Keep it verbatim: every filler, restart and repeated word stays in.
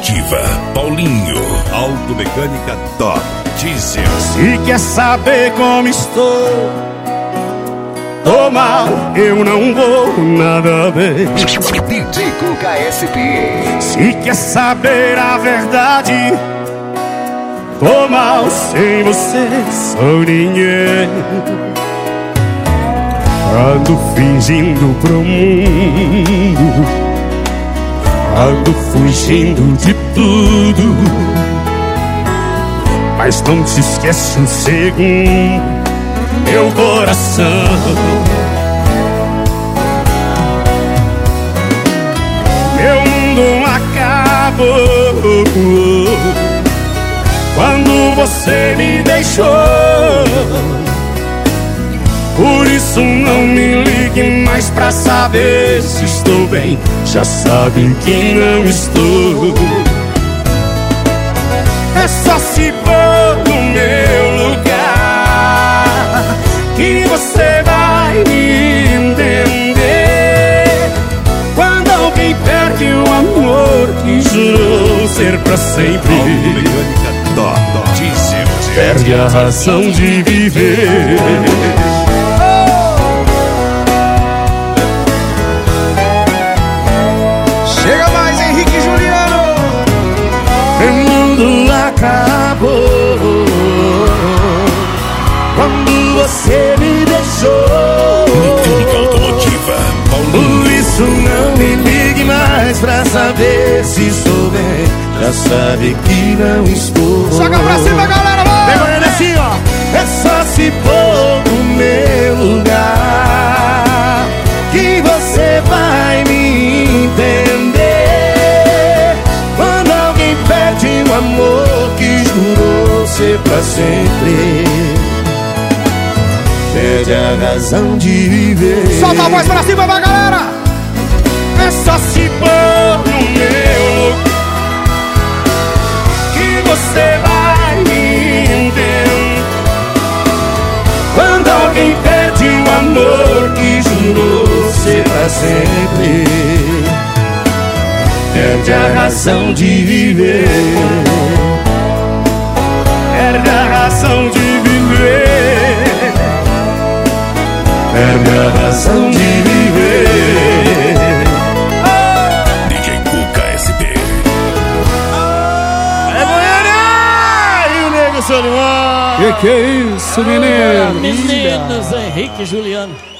Automotiva Paulinho. Automecânica Top Diesel. Se quer saber como estou, tô mal, eu não vou nada ver. D J Cuca S P. Se quer saber a verdade, tô mal, sem você sou ninguém. Ando fingindo pro mundo, ando fugindo de tudo, mas não te esquece um segundo, meu coração. Meu mundo acabou quando você me deixou. Por isso não me ligue mais pra saber se estou bem. Já sabe que não estou. É só se pôr no meu lugar que você vai me entender. Quando alguém perde o amor que jurou ser pra sempre, Automecânica Top Diesel. perde a razão de viver. Chega mais, Henrique e Juliano. Meu mundo acabou quando você me deixou. Mecânica Automotiva Paulinho. Por isso não me ligue mais pra saber se estou bem. Já sabe que não estou. Joga pra cima, galera, vai! Demorando assim, ó. É só se pôr no meu lugar que você vai me entender. Quando alguém perde o amor que jurou ser pra sempre, perde a razão de viver. Solta a voz pra cima, vai, galera! É só se pôr no meu lugar que você vai me entender. Quando alguém perde o amor que jurou ser pra sempre, perde a razão de viver. Perde a razão de viver. Perde a razão de viver. D J Cuca S P. É Goiânia! E o Nego Solimão. Que que é isso, menino? Meninos, Henrique e Juliano.